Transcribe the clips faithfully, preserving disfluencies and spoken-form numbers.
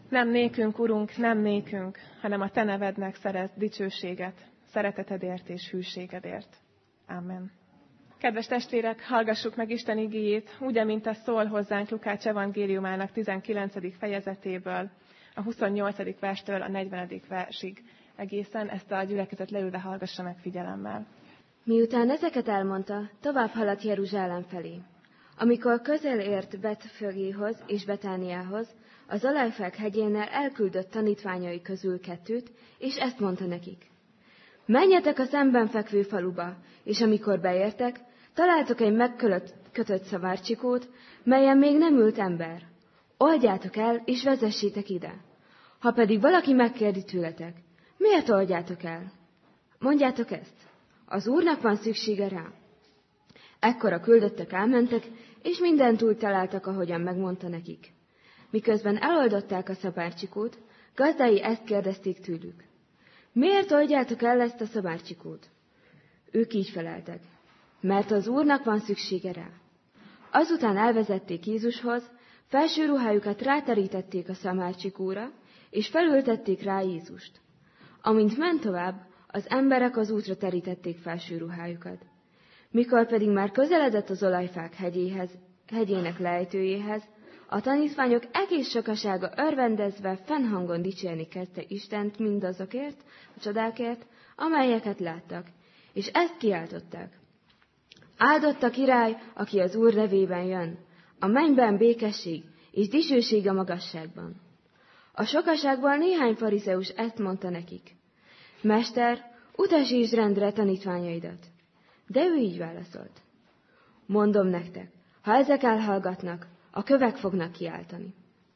Nem nékünk, Urunk, nem nékünk, hanem a Te nevednek szerez dicsőséget, szeretetedért és hűségedért. Amen. Kedves testvérek, hallgassuk meg Isten igéjét, úgy, amint ez szól hozzánk Lukács evangéliumának tizenkilencedik fejezetéből, a huszonnyolcadik verstől a negyvenedik versig egészen. Ezt a gyülekezet leülve hallgassa meg figyelemmel. Miután ezeket elmondta, tovább haladt Jeruzsálem felé. Amikor közel ért Betfögéhoz és Betániához, az Olajfák hegyénél elküldött tanítványai közül kettőt, és ezt mondta nekik. Menjetek a szemben fekvő faluba, és amikor beértek, találtok egy megkötött szamárcsikót, melyen még nem ült ember. Oldjátok el, és vezessétek ide. Ha pedig valaki megkérdi tőletek, miért oldjátok el? Mondjátok ezt, az Úrnak van szüksége rá. Ekkor a küldöttek elmentek, és mindent úgy találtak, ahogyan megmondta nekik. Miközben eloldották a szamárcsikót, gazdái ezt kérdezték tőlük. Miért oldjátok el ezt a szamárcsikót? Ők így feleltek, mert az Úrnak van szüksége rá. Azután elvezették Jézushoz, felső ruhájukat ráterítették a szamárcsikóra, és felültették rá Jézust. Amint ment tovább, az emberek az útra terítették felső ruhájukat. Mikor pedig már közeledett az Olajfák hegyéhez, hegyének lejtőjéhez, a tanítványok egész sokasága örvendezve fennhangon dicsérni kezdte Istent mindazokért, a csodákért, amelyeket láttak, és ezt kiáltották. Áldott a király, aki az Úr nevében jön, a mennyben békesség és dicsőség a magasságban. A sokaságból néhány farizeus ezt mondta nekik. Mester, utasítsd rendre tanítványaidat. De ő így válaszolt. Mondom nektek, ha ezek elhallgatnak, a kövek fognak kiáltani.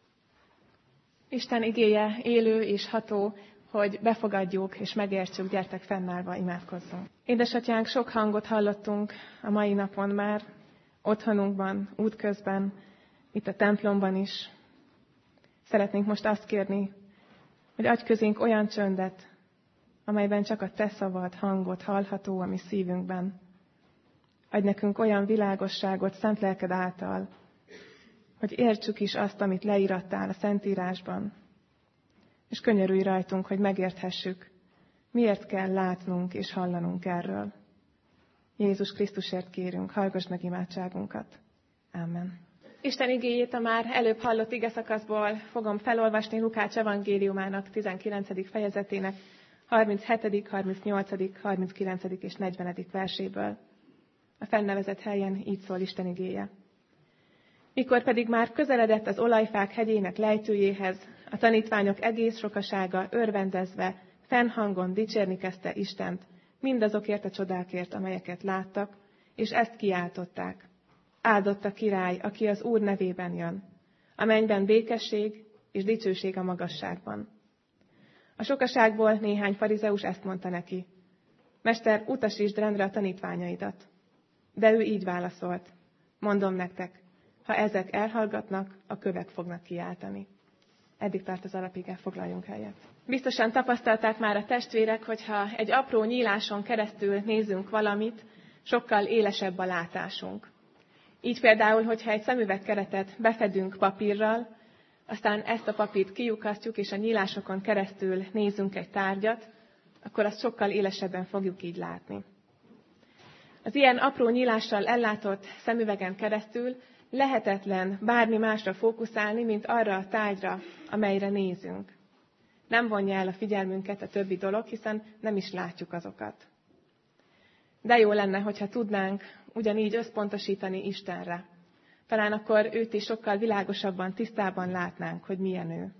Isten igéje élő és ható, hogy befogadjuk és megértsük, gyertek fennállva, imádkozzunk. Édesatyánk, sok hangot hallottunk a mai napon már, otthonunkban, útközben, itt a templomban is. Szeretnénk most azt kérni, hogy adj közénk olyan csöndet, amelyben csak a Te szavad, hangot hallható a mi szívünkben. Adj nekünk olyan világosságot szent lelked által, hogy értsük is azt, amit leírattál a Szentírásban. És könyörülj rajtunk, hogy megérthessük, miért kell látnunk és hallanunk erről. Jézus Krisztusért kérünk, hallgass meg imádságunkat. Amen. Isten igéjét a már előbb hallott igeszakaszból fogom felolvasni Lukács evangéliumának tizenkilencedik fejezetének harminchetedik, harmincnyolcadik, harminckilencedik és negyvenedik verséből. A fennevezett helyen így szól Isten igéje. Mikor pedig már közeledett az Olajfák hegyének lejtőjéhez, a tanítványok egész sokasága örvendezve, fennhangon dicsérni kezdte Istent, mindazokért a csodákért, amelyeket láttak, és ezt kiáltották. Áldott a király, aki az Úr nevében jön, a mennyben békesség és dicsőség a magasságban. A sokaságból néhány farizeus ezt mondta neki. Mester, utasítsd rendre a tanítványaidat. De ő így válaszolt. Mondom nektek, ha ezek elhallgatnak, a kövek fognak kiáltani. Eddig tart az alapige, foglaljunk helyet. Biztosan tapasztalták már a testvérek, hogyha egy apró nyíláson keresztül nézünk valamit, sokkal élesebb a látásunk. Így például, hogyha egy szemüvegkeretet befedünk papírral, aztán ezt a papírt kilyukasztjuk, és a nyílásokon keresztül nézünk egy tárgyat, akkor azt sokkal élesebben fogjuk így látni. Az ilyen apró nyílással ellátott szemüvegen keresztül lehetetlen bármi másra fókuszálni, mint arra a tárgyra, amelyre nézünk. Nem vonja el a figyelmünket a többi dolog, hiszen nem is látjuk azokat. De jó lenne, hogyha tudnánk ugyanígy összpontosítani Istenre. Talán akkor őt is sokkal világosabban, tisztában látnánk, hogy milyen ő.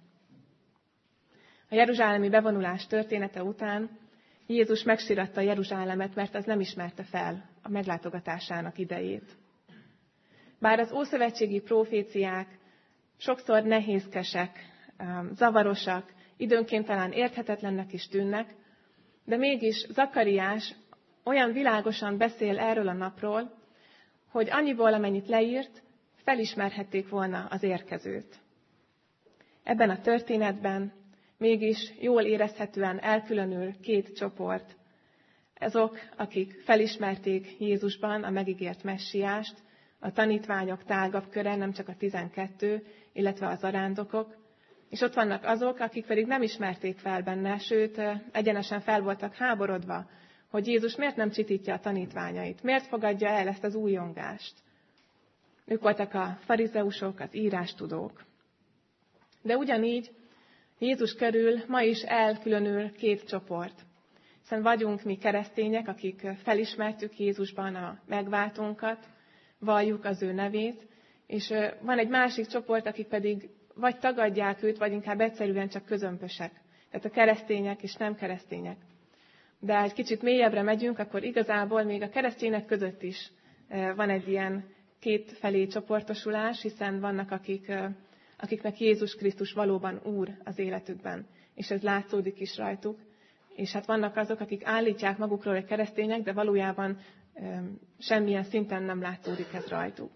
A jeruzsálemi bevonulás története után Jézus megsiratta Jeruzsálemet, mert az nem ismerte fel a meglátogatásának idejét. Bár az ószövetségi proféciák sokszor nehézkesek, zavarosak, időnként talán érthetetlennek is tűnnek, de mégis Zakariás olyan világosan beszél erről a napról, hogy annyiból, amennyit leírt, felismerhették volna az érkezőt. Ebben a történetben mégis jól érezhetően elkülönül két csoport. Azok, akik felismerték Jézusban a megígért messiást, a tanítványok tágabb köre, nem csak a tizenkettő, illetve az arándokok, És ott vannak azok, akik pedig nem ismerték fel benne, sőt, egyenesen fel voltak háborodva, hogy Jézus miért nem csitítja a tanítványait, miért fogadja el ezt az újongást. Ők voltak a farizeusok, az írástudók. De ugyanígy Jézus körül ma is elkülönül két csoport. Hiszen vagyunk mi keresztények, akik felismertük Jézusban a megváltónkat, valljuk az ő nevét, és van egy másik csoport, akik pedig vagy tagadják őt, vagy inkább egyszerűen csak közömbösek. Tehát a keresztények és nem keresztények. De egy kicsit mélyebbre megyünk, akkor igazából még a keresztények között is van egy ilyen kétfelé csoportosulás, hiszen vannak, akik, akiknek Jézus Krisztus valóban Úr az életükben, és ez látszódik is rajtuk. És hát vannak azok, akik állítják magukról, hogy keresztények, de valójában semmilyen szinten nem látszódik ez rajtuk.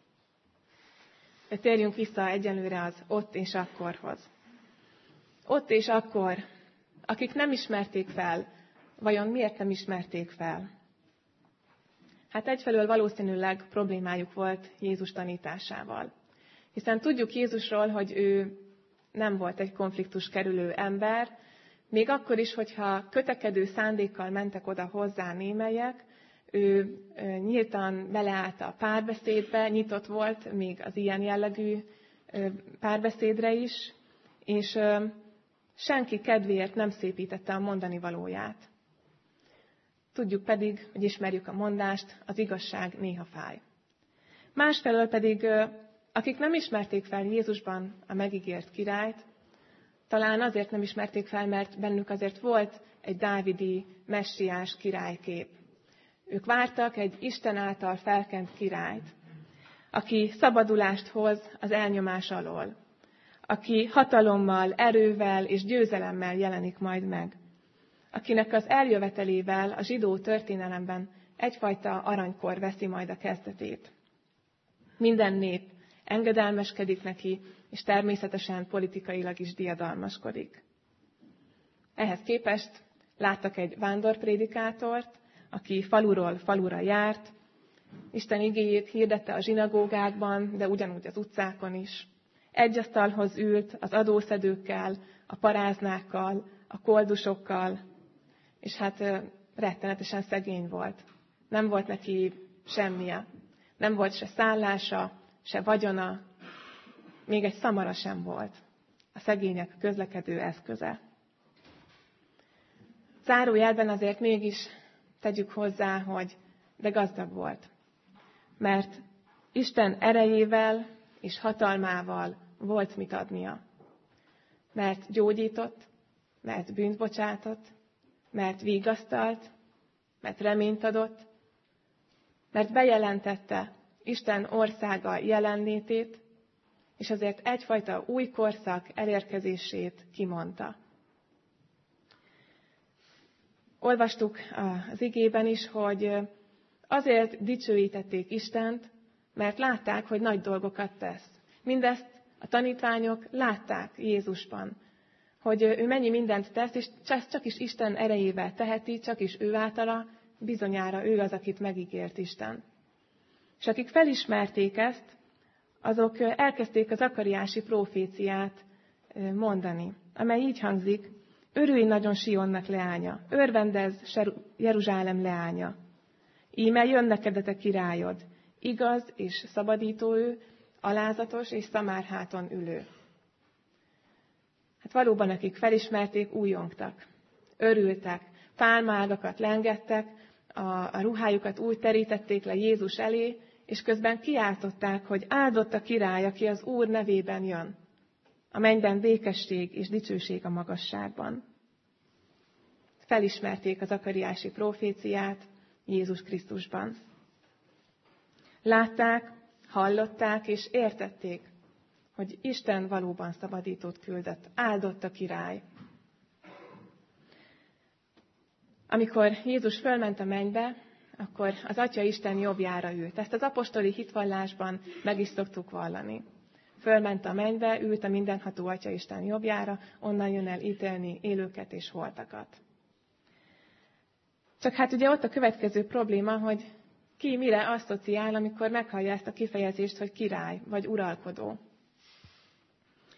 De térjünk vissza egyenlőre az ott és akkorhoz. Ott és akkor, akik nem ismerték fel, vajon miért nem ismerték fel? Hát egyfelől valószínűleg problémájuk volt Jézus tanításával. Hiszen tudjuk Jézusról, hogy ő nem volt egy konfliktus kerülő ember, még akkor is, hogyha kötekedő szándékkal mentek oda hozzá némelyek, ő nyíltan beleállt a párbeszédbe, nyitott volt még az ilyen jellegű párbeszédre is, és senki kedvéért nem szépítette a mondani valóját. Tudjuk pedig, hogy ismerjük a mondást, az igazság néha fáj. Másfelől pedig, akik nem ismerték fel Jézusban a megígért királyt, talán azért nem ismerték fel, mert bennük azért volt egy dávidi messiás királykép. Ők vártak egy Isten által felkent királyt, aki szabadulást hoz az elnyomás alól, aki hatalommal, erővel és győzelemmel jelenik majd meg, akinek az eljövetelével a zsidó történelemben egyfajta aranykor veszi majd a kezdetét. Minden nép engedelmeskedik neki, és természetesen politikailag is diadalmaskodik. Ehhez képest láttak egy vándorprédikátort, aki faluról falura járt, Isten igéjét hirdette a zsinagógákban, de ugyanúgy az utcákon is. Egy asztalhoz ült az adószedőkkel, a paráznákkal, a koldusokkal, és hát rettenetesen szegény volt. Nem volt neki semmije. Nem volt se szállása, se vagyona, még egy szamara sem volt. A szegények közlekedő eszköze. Zárójelben azért mégis tegyük hozzá, hogy de gazdag volt. Mert Isten erejével és hatalmával volt mit adnia. Mert gyógyított, mert bűnt bocsátott, mert vigasztalt, mert reményt adott, mert bejelentette Isten országa jelenlétét, és azért egyfajta új korszak elérkezését kimondta. Olvastuk az igében is, hogy azért dicsőítették Istent, mert látták, hogy nagy dolgokat tesz. Mindezt a tanítványok látták Jézusban, hogy ő mennyi mindent tesz, és csak is Isten erejével teheti, csak is ő általa, bizonyára ő az, akit megígért Isten. És akik felismerték ezt, azok elkezdték az zakariási proféciát mondani, amely így hangzik: örülj nagyon Sionnak leánya, örvendezz Jeruzsálem leánya. Íme jön neked a te királyod, igaz és szabadító ő, alázatos és szamárháton ülő. Hát valóban, akik felismerték, újongtak, örültek, pálmaágakat lengettek, a, a ruhájukat úgy terítették le Jézus elé, és közben kiáltották, hogy áldott a király, aki az Úr nevében jön. A mennyben békesség és dicsőség a magasságban. Felismerték az zakariási proféciát Jézus Krisztusban. Látták, hallották és értették, hogy Isten valóban szabadítót küldött, áldott a király. Amikor Jézus fölment a mennybe, akkor az Atya Isten jobbjára ült. Ezt az apostoli hitvallásban meg is szoktuk vallani. Fölment a mennybe, ült a mindenható Atya Isten jobbjára, onnan jön el ítélni élőket és holtakat. Csak hát ugye ott a következő probléma, hogy ki mire asszociál, amikor meghallja ezt a kifejezést, hogy király vagy uralkodó.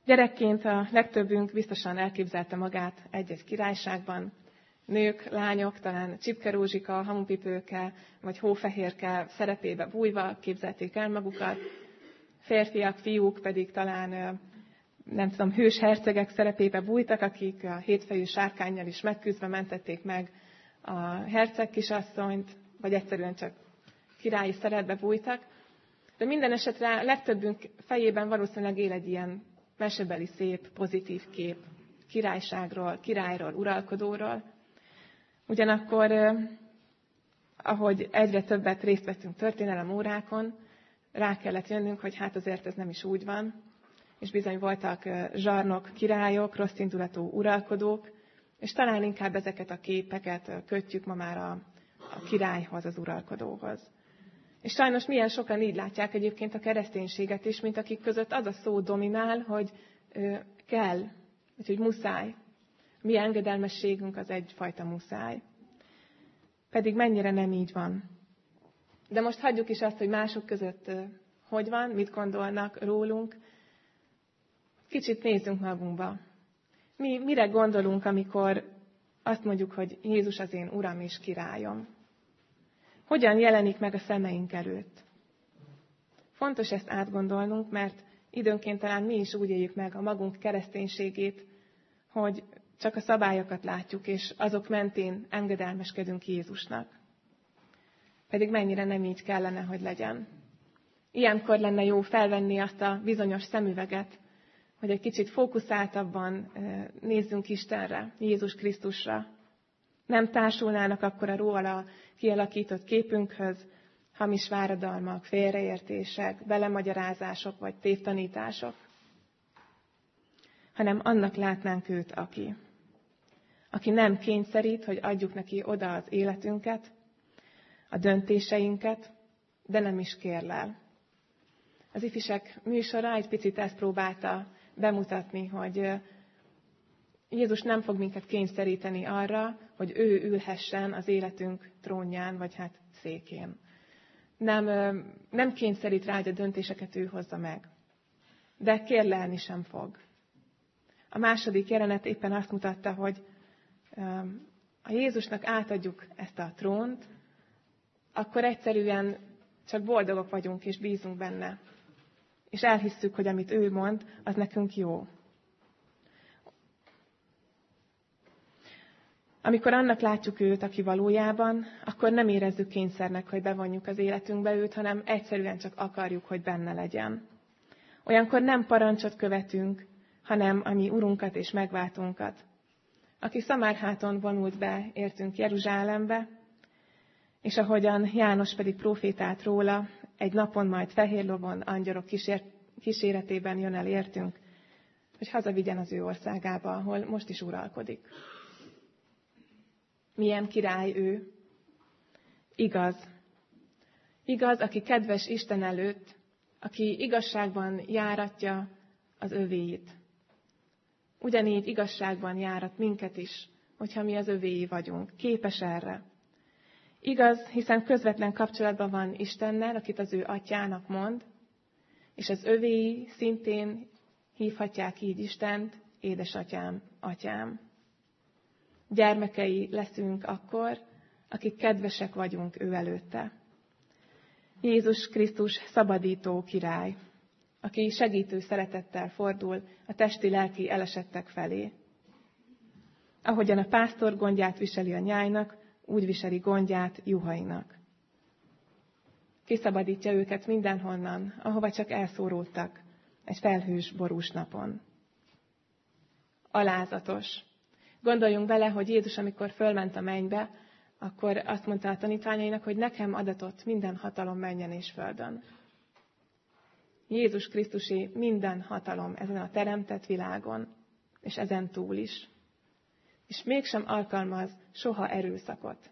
Gyerekként a legtöbbünk biztosan elképzelte magát egy-egy királyságban. Nők, lányok, talán Csipke Rózsika, Hamupipőke vagy Hófehérke szerepébe bújva képzelték el magukat. Férfiak, fiúk pedig talán, nem tudom, hős hercegek szerepébe bújtak, akik a hétfejű sárkánnyal is megküzdve mentették meg a herceg kisasszonyt, vagy egyszerűen csak királyi szerepbe bújtak. De minden esetre a legtöbbünk fejében valószínűleg él egy ilyen mesebeli szép, pozitív kép királyságról, királyról, uralkodóról. Ugyanakkor, ahogy egyre többet részt vettünk történelem órákon, rá kellett jönnünk, hogy hát azért ez nem is úgy van, és bizony voltak zsarnok, királyok, rosszindulatú uralkodók, és talán inkább ezeket a képeket kötjük ma már a, a királyhoz, az uralkodóhoz. És sajnos milyen sokan így látják egyébként a kereszténységet is, mint akik között az a szó dominál, hogy ö, kell, vagy hogy muszáj. Mi engedelmességünk az egyfajta muszáj. Pedig mennyire nem így van. De most hagyjuk is azt, hogy mások között ö, hogy van, mit gondolnak rólunk. Kicsit nézzünk magunkba. Mi mire gondolunk, amikor azt mondjuk, hogy Jézus az én Uram és Királyom? Hogyan jelenik meg a szemeink előtt? Fontos ezt átgondolnunk, mert időnként talán mi is úgy éljük meg a magunk kereszténységét, hogy csak a szabályokat látjuk, és azok mentén engedelmeskedünk Jézusnak. Pedig mennyire nem így kellene, hogy legyen. Ilyenkor lenne jó felvenni azt a bizonyos szemüveget, hogy egy kicsit fókuszáltabban nézzünk Istenre, Jézus Krisztusra. Nem társulnának akkor a róla kialakított képünkhöz hamis váradalmak, félreértések, belemagyarázások vagy tévtanítások, hanem annak látnánk őt, aki. Aki nem kényszerít, hogy adjuk neki oda az életünket, a döntéseinket, de nem is kérlel. Az ifisek műsora egy picit ezt próbálta bemutatni, hogy Jézus nem fog minket kényszeríteni arra, hogy ő ülhessen az életünk trónján, vagy hát székén. Nem, nem kényszerít rá, hogy a döntéseket ő hozza meg. De kérlelni sem fog. A második jelenet éppen azt mutatta, hogy ha Jézusnak átadjuk ezt a trónt, akkor egyszerűen csak boldogok vagyunk és bízunk benne. És elhisszük, hogy amit ő mond, az nekünk jó. Amikor annak látjuk őt, aki valójában, akkor nem érezzük kényszernek, hogy bevonjuk az életünkbe őt, hanem egyszerűen csak akarjuk, hogy benne legyen. Olyankor nem parancsot követünk, hanem a mi Urunkat és megváltunkat, aki Szamárháton vonult be, értünk Jeruzsálembe, és ahogyan János pedig profétált róla, egy napon majd fehér lovon, angyalok kísér- kíséretében jön el értünk, hogy hazavigyen az ő országába, ahol most is uralkodik. Milyen király ő? Igaz. Igaz, aki kedves Isten előtt, aki igazságban járatja az övéit. Ugyanígy igazságban járat minket is, hogyha mi az övéi vagyunk. Képes erre. Igaz, hiszen közvetlen kapcsolatban van Istennel, akit az ő atyának mond, és az övéi szintén hívhatják így Istent, édesatyám, atyám. Gyermekei leszünk akkor, akik kedvesek vagyunk ő előtte. Jézus Krisztus szabadító király, aki segítő szeretettel fordul a testi-lelki elesettek felé. Ahogyan a pásztor gondját viseli a nyájnak, úgy viseli gondját juhainak. Kiszabadítja őket mindenhonnan, ahova csak elszóródtak egy felhős, borús napon. Alázatos. Gondoljunk bele, hogy Jézus, amikor fölment a mennybe, akkor azt mondta a tanítványainak, hogy nekem adatott minden hatalom mennyen és földön. Jézus Krisztusé minden hatalom ezen a teremtett világon, és ezen túl is. És mégsem alkalmaz soha erőszakot.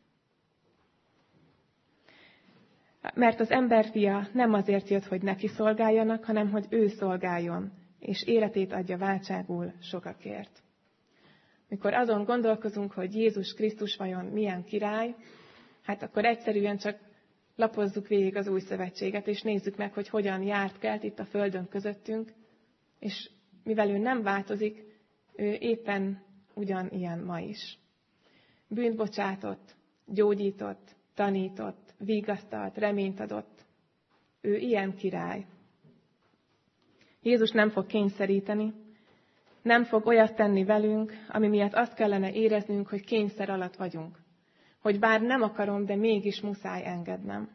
Mert az emberfia nem azért jött, hogy neki szolgáljanak, hanem hogy ő szolgáljon, és életét adja váltságul sokakért. Mikor azon gondolkozunk, hogy Jézus Krisztus vajon milyen király, hát akkor egyszerűen csak lapozzuk végig az új szövetséget, és nézzük meg, hogy hogyan járt kelt itt a földön közöttünk, és mivel ő nem változik, ő éppen ugyanilyen ma is. Bűnt bocsátott, gyógyított, tanított, vigasztalt, reményt adott. Ő ilyen király. Jézus nem fog kényszeríteni, nem fog olyat tenni velünk, ami miatt azt kellene éreznünk, hogy kényszer alatt vagyunk. Hogy bár nem akarom, de mégis muszáj engednem.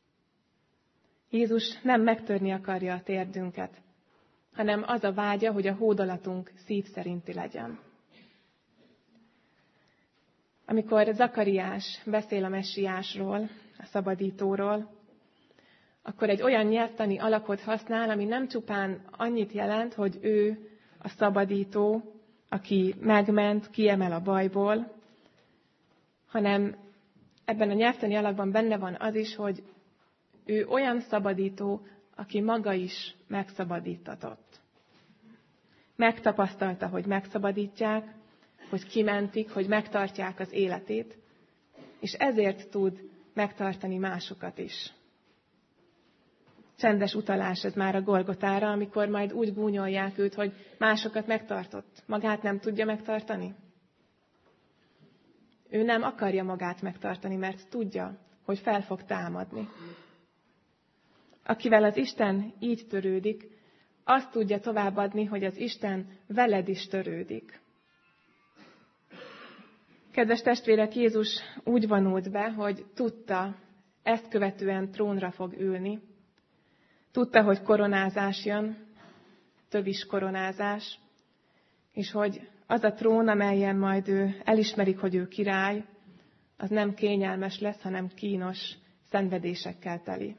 Jézus nem megtörni akarja a térdünket, hanem az a vágya, hogy a hódolatunk szív szerinti legyen. Amikor Zakariás beszél a messiásról, a szabadítóról, akkor egy olyan nyelvtani alakot használ, ami nem csupán annyit jelent, hogy ő a szabadító, aki megment, kiemel a bajból, hanem ebben a nyelvtani alakban benne van az is, hogy ő olyan szabadító, aki maga is megszabadítatott. Megtapasztalta, hogy megszabadítják, hogy kimentik, hogy megtartják az életét, és ezért tud megtartani másokat is. Csendes utalás ez már a Golgotára, amikor majd úgy gúnyolják őt, hogy másokat megtartott. Magát nem tudja megtartani? Ő nem akarja magát megtartani, mert tudja, hogy fel fog támadni. Akivel az Isten így törődik, azt tudja továbbadni, hogy az Isten veled is törődik. Kedves testvérek, Jézus úgy vonult be, hogy tudta, ezt követően trónra fog ülni. Tudta, hogy koronázás jön, tövis koronázás, és hogy az a trón, amelyen majd ő elismerik, hogy ő király, az nem kényelmes lesz, hanem kínos, szenvedésekkel teli.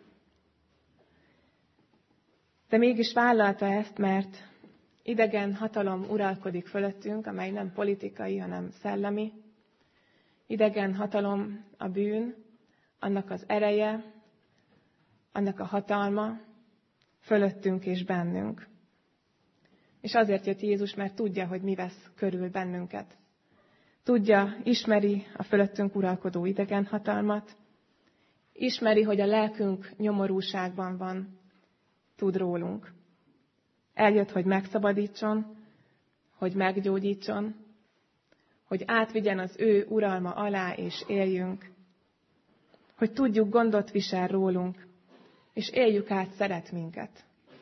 De mégis vállalta ezt, mert idegen hatalom uralkodik fölöttünk, amely nem politikai, hanem szellemi. Idegen hatalom a bűn, annak az ereje, annak a hatalma fölöttünk és bennünk. És azért jött Jézus, mert tudja, hogy mi vesz körül bennünket. Tudja, ismeri a fölöttünk uralkodó idegen hatalmat, ismeri, hogy a lelkünk nyomorúságban van, tud rólunk. Eljött, hogy megszabadítson, hogy meggyógyítson, hogy átvigyen az ő uralma alá és éljünk, hogy tudjuk, gondot visel rólunk, és éljük át, szeret minket.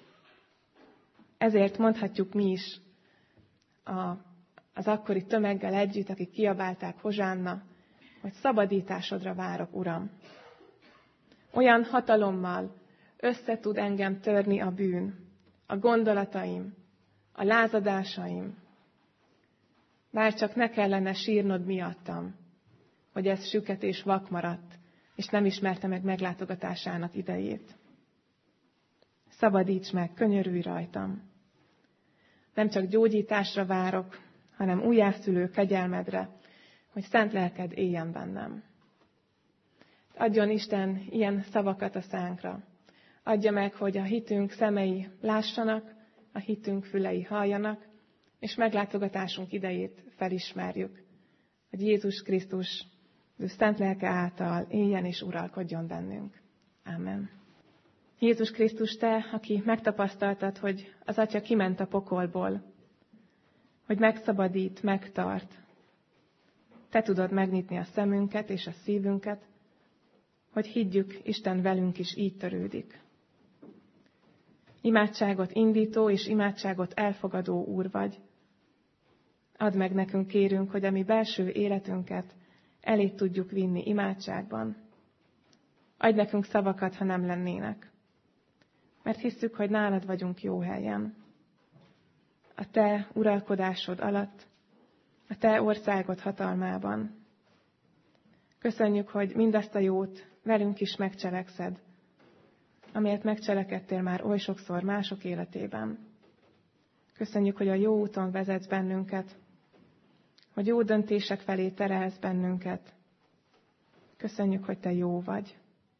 Ezért mondhatjuk mi is a, az akkori tömeggel együtt, akik kiabálták Hozsánna, hogy szabadításodra várok, Uram. Olyan hatalommal össze tud engem törni a bűn, a gondolataim, a lázadásaim. Bár csak ne kellene sírnod miattam, hogy ez süket és vak maradt, és nem ismerte meg meglátogatásának idejét. Szabadíts meg, könyörülj rajtam. Nem csak gyógyításra várok, hanem újjászülő kegyelmedre, hogy szent lelked éljen bennem. Adjon Isten ilyen szavakat a szánkra. Adja meg, hogy a hitünk szemei lássanak, a hitünk fülei halljanak, és meglátogatásunk idejét felismerjük, hogy Jézus Krisztus ő szent lelke által éljen és uralkodjon bennünk. Amen. Jézus Krisztus, te, aki megtapasztaltad, hogy az Atya kiment a pokolból, hogy megszabadít, megtart. Te tudod megnyitni a szemünket és a szívünket, hogy higgyük, Isten velünk is így törődik. Imádságot indító és imádságot elfogadó Úr vagy. Add meg nekünk, kérünk, hogy a mi belső életünket elé tudjuk vinni imádságban. Adj nekünk szavakat, ha nem lennének. Mert hisszük, hogy nálad vagyunk jó helyen. A te uralkodásod alatt, a te országod hatalmában. Köszönjük, hogy mindazt a jót velünk is megcselekszed, amelyet megcselekedtél már oly sokszor mások életében. Köszönjük, hogy a jó úton vezetsz bennünket, hogy jó döntések felé terelsz bennünket. Köszönjük, hogy te jó vagy.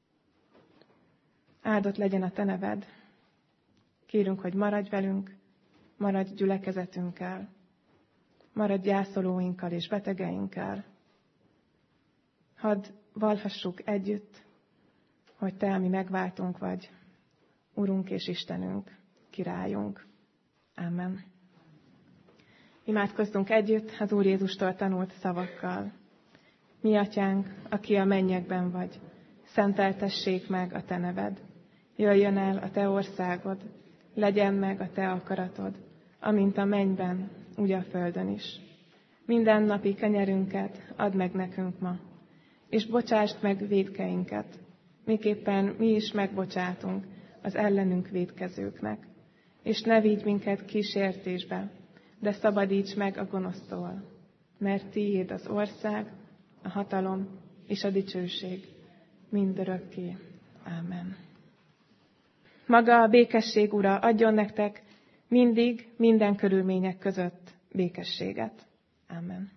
Áldott legyen a te neved. Kérünk, hogy maradj velünk, maradj gyülekezetünkkel, maradj gyászolóinkkal és betegeinkkel. Hadd valhassuk együtt, hogy te, ami megváltunk vagy, Urunk és Istenünk, Királyunk. Amen. Imádkozzunk együtt az Úr Jézustól tanult szavakkal. Mi atyánk, aki a mennyekben vagy, szenteltessék meg a te neved. Jöjjön el a te országod, legyen meg a te akaratod, amint a mennyben, úgy a földön is. Minden napi kenyerünket add meg nekünk ma, és bocsásd meg vétkeinket, miképpen mi is megbocsátunk az ellenünk vétkezőknek. És ne vigy minket kísértésbe, de szabadíts meg a gonosztól, mert tiéd az ország, a hatalom és a dicsőség mindörökké. Ámen. Maga a békesség Ura adjon nektek mindig, minden körülmények között békességet. Ámen.